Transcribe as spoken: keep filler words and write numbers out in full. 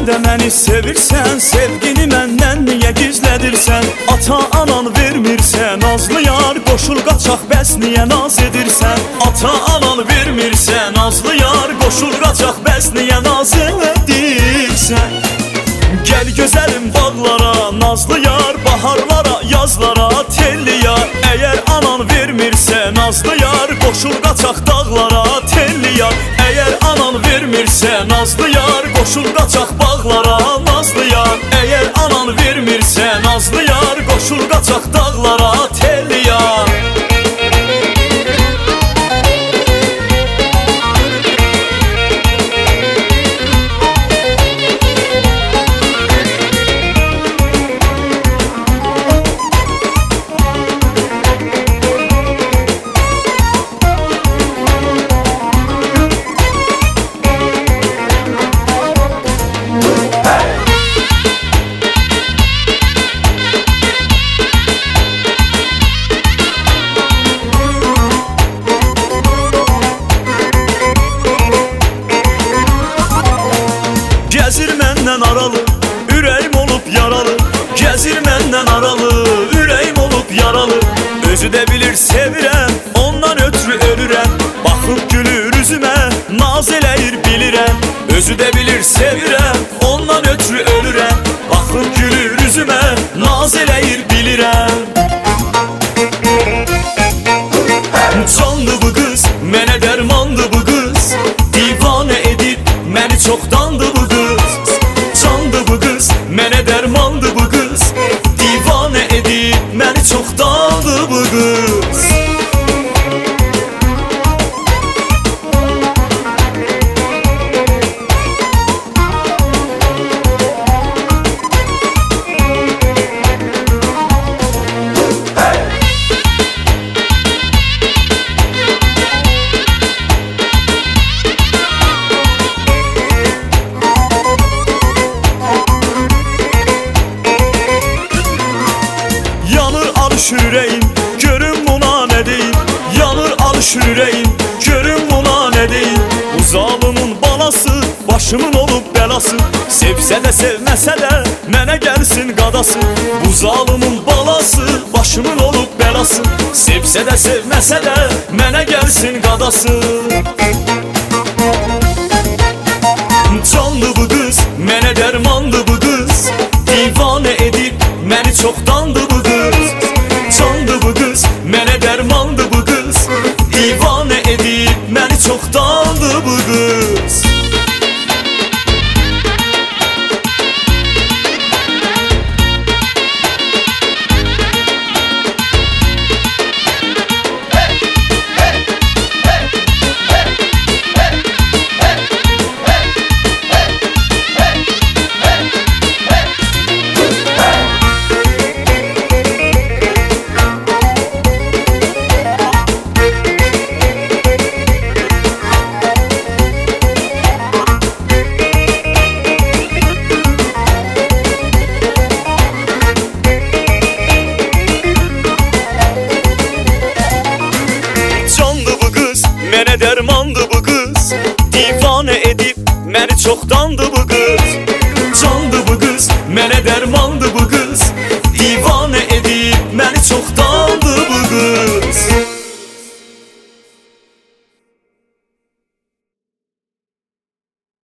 de məni sevirsən, sevgini məndən niyə gizlədirsən? Ata-anan vermirsə nazlı yar, qoşul qaçaq bəs niyə naz edirsən? Ata-anan vermirsə nazlı yar, qoşul qaçaq bəs niyə naz edirsən? Gəl gözəlim bağlara, nazlı yar, baharlara, yazlara, telli yar. Əgər anan vermirsə nazlı yar, qoşul qaçaq dağlara, telli yar. Əgər anan vermirsə nazlı yar, qoşul qaçaq bağlara, nazlı yar. Əgər anan vermirsə nazlı yar, qoşul qaçaq dağlara, telli yar. Gəzir məndən aralı, ürəyim olub yaralı. Gəzir məndən aralı, ürəyim olub yaralı. Özü də bilir sevirəm, ondan ötürü ölürəm. Baxıb gülür üzümə, naz eləyir bilirəm. Özü də bilir sevirəm, ondan ötürü ölürəm. Baxıb gülür üzümə, naz eləyir bilirəm. Candı bu qız, mənə dərmandı bu qız. Divanə edib, məni çoxdandı bu qız. Candı bu qız, mənə dərmandı bu qız. Divanə edib, məni çoxdandı bu qız. Ürəyim, görüm buna nə deyim. Yanır alış ürəyim, görüm buna nə deyim. Bu zalımın balası, başımın olub bəlası. Sevsə də sevməsə də, mənə gəlsin qadası. Bu zalımın balası, başımın olub bəlası. Sevsə də sevməsə də, mənə gəlsin qadası. Candı bu qız, mənə dərmandı bu qız. Divanə edib, məni çoxdandı bu qız. Candı bu qız, mənə dərmandı bu qız. Divanə edib, məni çoxdandı bu qız. Mənə dərmandı bu qız. Divanə edib, məni çoxdandı bu qız. Candı bu qız, mənə dərmandı